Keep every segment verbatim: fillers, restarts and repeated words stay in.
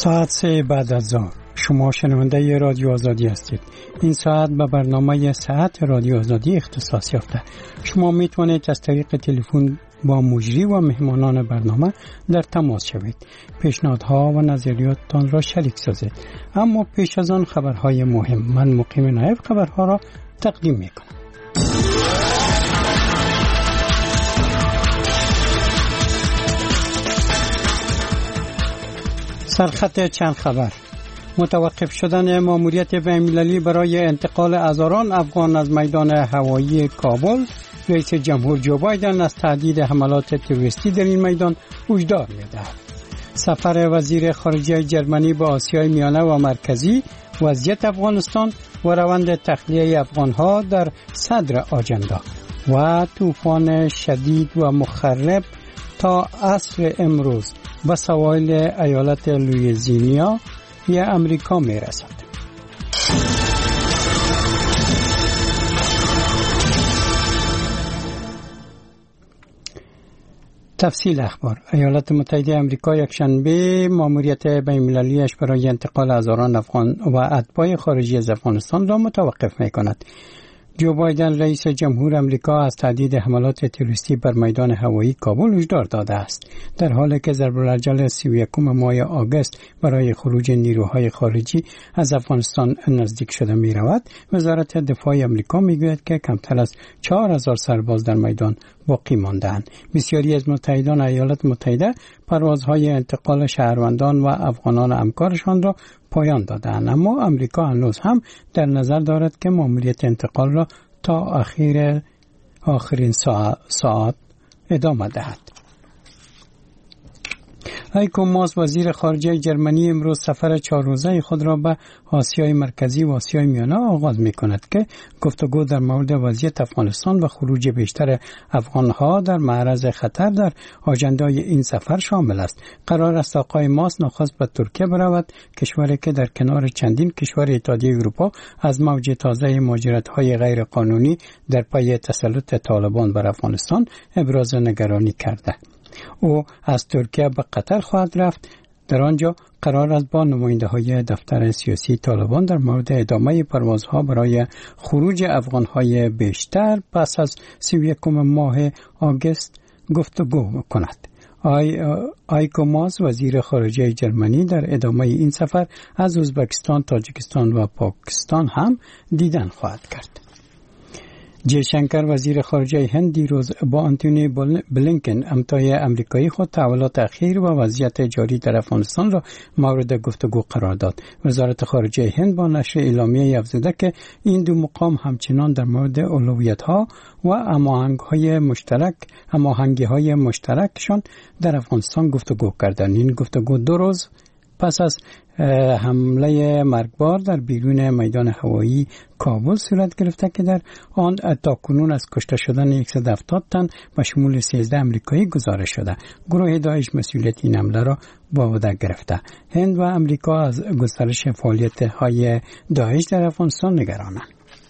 ساعت سه بعد از ظهر شما شنونده رادیو آزادی هستید. این ساعت به برنامه ساعت رادیو آزادی اختصاص یافته. شما میتونید از طریق تلفن با مجری و مهمانان برنامه در تماس شوید. پیشنهادها و نظریاتتان را شریک سازید. اما پیش از آن خبرهای مهم، من مقیم نایب خبرها را تقدیم میکنم. سرخط چند خبر: متوقف شدن ماموریت بین‌المللی برای انتقال هزاران افغان از میدان هوایی کابل. رئیس جمهور جو بایدن از تهدید حملات تروریستی در این میدان هشدار می‌دهد. سفر وزیر خارجه جرمنی به آسیای میانه و مرکزی، وضعیت افغانستان و روند تخلیه افغان‌ها در صدر آجندا. و طوفان شدید و مخرب تا عصر امروز به سواحل ایالت لوئیزیانا یا امریکا می رسد. تفصیل اخبار: ایالات متحده آمریکا یکشنبه ماموریت بین‌المللی‌اش برای انتقال هزاران افغان و اتباع خارجی از افغانستان را متوقف می کند. جو بایدن رئیس جمهور آمریکا از تهدید حملات تروریستی بر میدان هوایی کابل هشدار داده است. در حالی که ضرب العجل سی و یکم ماه آگوست برای خروج نیروهای خارجی از افغانستان نزدیک شده می رود، وزارت دفاع آمریکا می گوید که کمتر از چهار هزار سرباز در میدان باقی مانده‌اند. بسیاری از متحدان ایالات متحده پروازهای انتقال شهروندان و افغانان همکارشان را پایان دادند، اما آمریکا هنوز هم در نظر دارد که ماموریت انتقال را تا آخر آخرین ساعت ادامه دهد. هایکو ماس وزیر خارجه جرمنی امروز سفر چهار روزه خود را به آسیای مرکزی و آسیای میانه آغاز می کند که گفتگو در مورد وضعیت افغانستان و خروج بیشتر افغانها در معرض خطر در آجندای این سفر شامل است. قرار است آقای ماس نخست به ترکیه برود، کشوری که در کنار چندین کشور اتحادیه اروپا از موج تازه مهاجرت‌های غیر قانونی در پی تسلط طالبان بر افغانستان ابراز نگرانی کرده. او از ترکیه به قطر خواهد رفت. در آنجا قرار است با نماینده های دفتر سیاسی طالبان در مورد ادامه پروازها برای خروج افغانهای بیشتر پس از سی و یکم ماه آگوست گفتگو کند. آی هایکو ماس وزیر خارجه جرمنی در ادامه این سفر از ازبکستان، تاجیکستان و پاکستان هم دیدن خواهد کرد. جیشنکر وزیر خارجه هند دیروز با آنتونی بلینکن همتای امریکایی خود تحولات اخیر و وضعیت جاری در افغانستان را مورد گفتگو قرار داد. وزارت خارجه هند با نشر اعلامیه افزوده که این دو مقام همچنان در مورد اولویت‌ها و هماهنگی‌های مشترک هماهنگی‌های مشترکشان در افغانستان گفتگو کردند. این گفتگو دو روز پس از حمله مرگبار در بیرون میدان هوایی کابل صورت گرفته که در آن تاکنون از کشته شدن صد و هفتاد تن به شمول سیزده امریکایی گزارش شده. گروه داعش مسئولیت این حمله را به عهده گرفته. هند و امریکا از گسترش فعالیت‌های داعش در افغانستان نگرانند.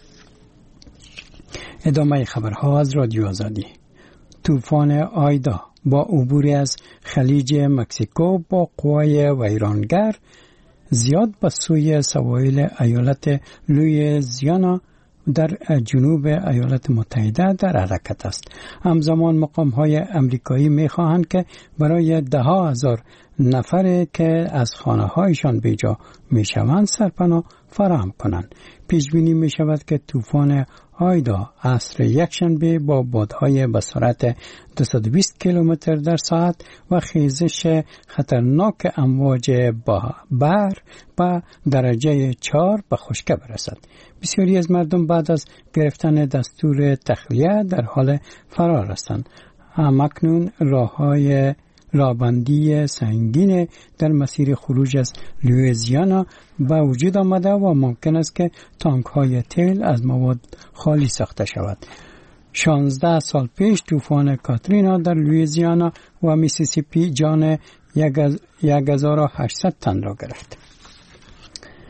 ادامه خبرها از رادیو آزادی. طوفان آیدا با عبور از خلیج مکزیکو با قوای ویرانگر زیاد به سوی سواحل ایالت لوئیزیانا در جنوب ایالات متحده در حرکت است. همزمان مقام‌های امریکایی می‌خواهند که برای ده ها هزار نفر که از خانه‌هایشان بیجا می‌شوند سرپناه فراهم کنند. پیش بینی می‌شود که طوفان آیدا عصر یکشنبه با بادهای به سرعت دویست و بیست کیلومتر در ساعت و خیزش خطرناک امواج بحر به درجه چهار به خشکی برسد. بسیاری از مردم بعد از گرفتن دستور تخلیه در حال فرار هستند. همکنون راههای رابندی سنگین در مسیر خروج از لوئیزیانا به وجود آمده و ممکن است که تانک های تیل از مواد خالی ساخته شود. شانزده سال پیش طوفان کاترینا در لوئیزیانا و میسیسیپی جان یک هزار و هشتصد تن را گرفت.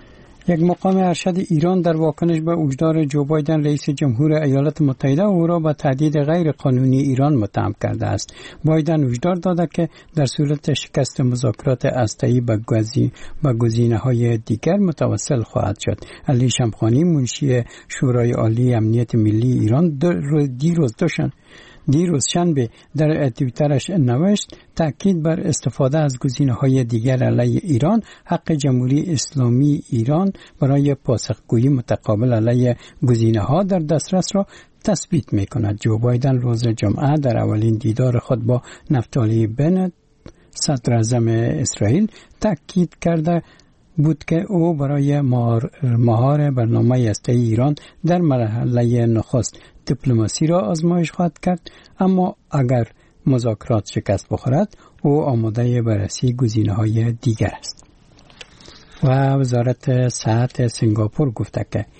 یک مقام ارشد ایران در واکنش به هشدار جو بایدن رئیس جمهور ایالات متحده او را به تهدید غیر قانونی ایران متهم کرده است. بایدن هشدار داده که در صورت شکست مذاکرات هسته‌ای به گزی به گزینه‌های دیگر متوسل خواهد شد. علی شمخانی منشی شورای عالی امنیت ملی ایران دیروز دوشن دیروز شنبه در توییترش نوشت تأکید بر استفاده از گزینه‌های دیگر علیه ایران حق جمهوری اسلامی ایران برای پاسخگویی متقابل علیه گزینه‌ها در دسترس را تثبیت می‌کند. جو بایدن روز جمعه در اولین دیدار خود با نفتالی بنت صدر اعظم اسرائیل تأکید کرده بود که او برای مهار برنامه هسته‌ای ایران در مرحله نخست دیپلماسی را آزمایش خواهد کرد، اما اگر مذاکرات شکست بخورد او آماده بررسی گزینه‌های دیگر است. و وزارت صحت سنگاپور گفته که